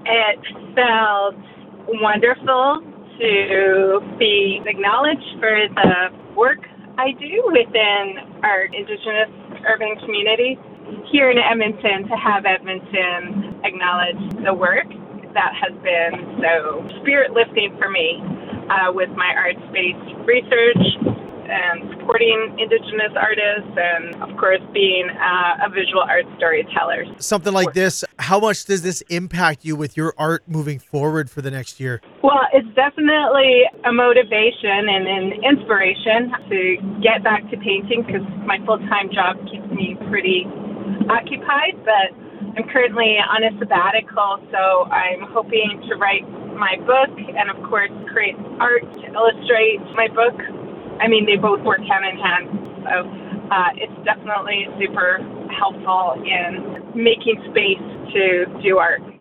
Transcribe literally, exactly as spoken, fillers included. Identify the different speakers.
Speaker 1: It felt wonderful to be acknowledged for the work I do within our Indigenous urban community. Here in Edmonton, to have Edmonton acknowledge the work that has been so spirit lifting for me uh, with my arts-based research and supporting Indigenous artists, and of course being uh, a visual art storyteller.
Speaker 2: Something like this, how much does this impact you with your art moving forward for the next year?
Speaker 1: Well, it's definitely a motivation and an inspiration to get back to painting, because my full-time job keeps me pretty occupied, but I'm currently on a sabbatical, so I'm hoping to write my book and of course create art to illustrate my book. I mean, they both work hand in hand, so uh, it's definitely super helpful in making space to do art.